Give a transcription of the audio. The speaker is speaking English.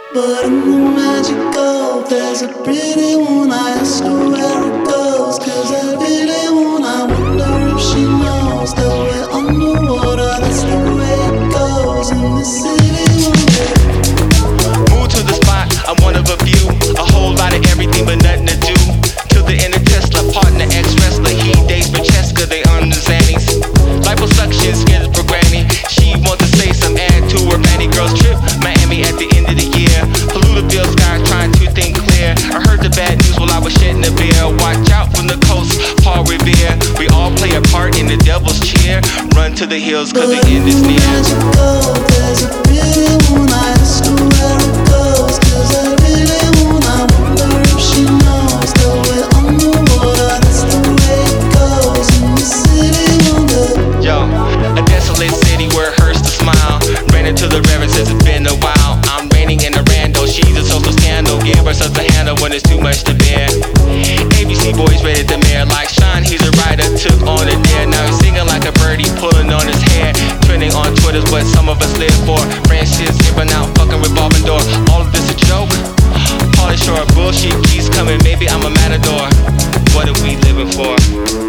But in the magical, there's a pretty one. I ask her where it goes, 'cause I really wanna wonder if she knows that we're underwater. That's the way it goes in the city one day. Move to the spot, I'm one of a few. A whole lot of everything but nothing to do. Till the end of Tesla, partner, ex-wrestler. He dates Francesca, they on the Xannies. Liposuction, skin for granny. She wants to say some add to her fanny. Girls trip, Miami at the end of the year. Polluted sky, trying to think clear. I heard the bad news while I was shedding a beer. Watch out from the coast, Paul Revere. We all play a part in the devil's cheer. Run to the hills, 'cause the end is near. There's a pretty one. I ask her where it goes, 'cause I really wanna wonder if she knows that we're underwater. That's the way it goes in the city one day. Yo, a desolate city where it hurts to smile. Ran into the reverend since it's been a while. I'm reigning in the rando, she's a social scandal. Give her such a handle when it's too much to bear. ABC boys ready to mayor like Sean, he's a writer, took on a dare. Now he's singing like a birdie, pulling on his hair. Trending on Twitter's what some of us live for. Branches giving out, fucking revolving door. All of this a joke? Pauly Shore, bullshit keeps coming, maybe I'm a matador. What are we living for?